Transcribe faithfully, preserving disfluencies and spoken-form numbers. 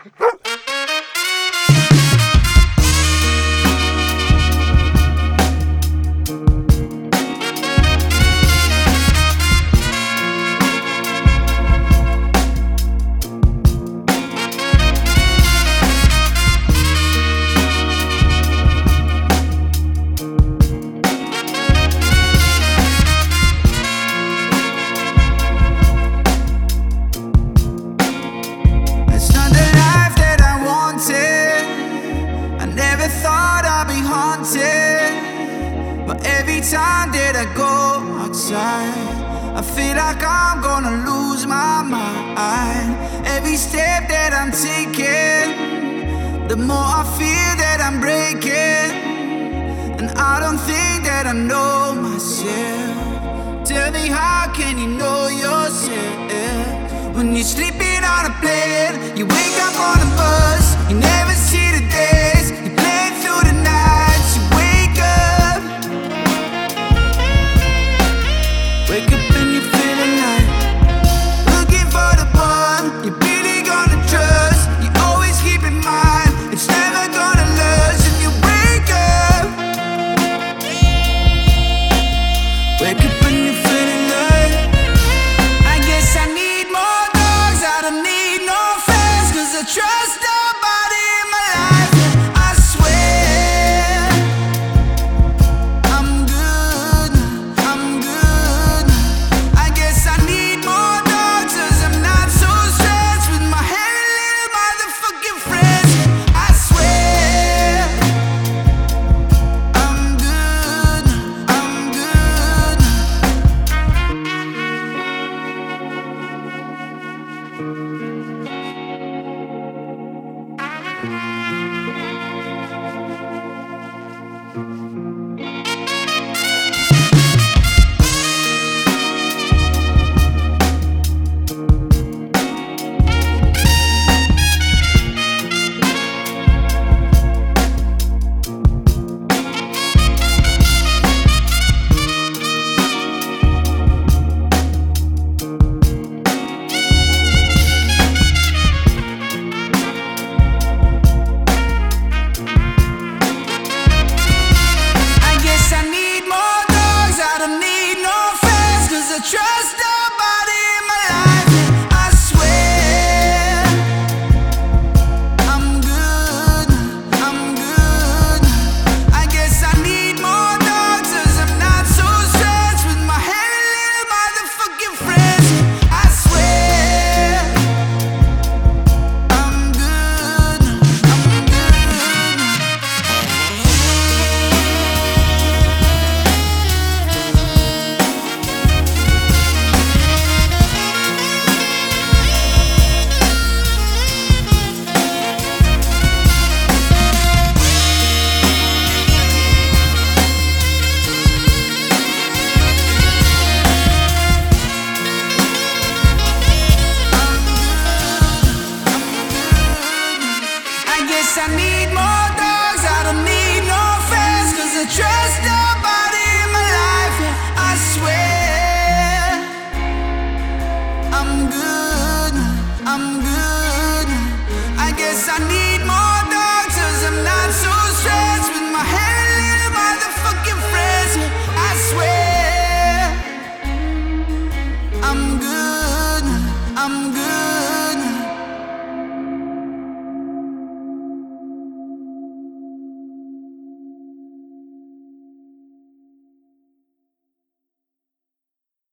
But every time that I go outside, I feel like I'm gonna lose my mind. Every step that I'm taking, the more I feel that I'm breaking. And I don't think that I know myself. Tell me, how can you know yourself? When you're sleeping on a plane, you wake up on a bus, you never see the days, you play through the nights, you wake up Wake up and you feel alive, looking for the one you're really gonna trust. You always keep in mind it's never gonna last. And you wake up, wake up and you feel alive. I guess I need more dogs, I don't need no friends, cause I trust nobody in my life. I swear I'm good, I'm good. I guess I need more dogs, cause I'm not so stressed with my hairy little motherfucking friends. I swear I'm good, I'm good. I guess I need more dogs, I don't need no friends, cause I trust nobody in my life. I swear I'm good, I'm good. I guess I need more dogs, cause I'm not so stressed with my hairy little motherfucking friends. I swear I'm good, I'm good. I guess I need more dogs, I don't need no friends, cause I trust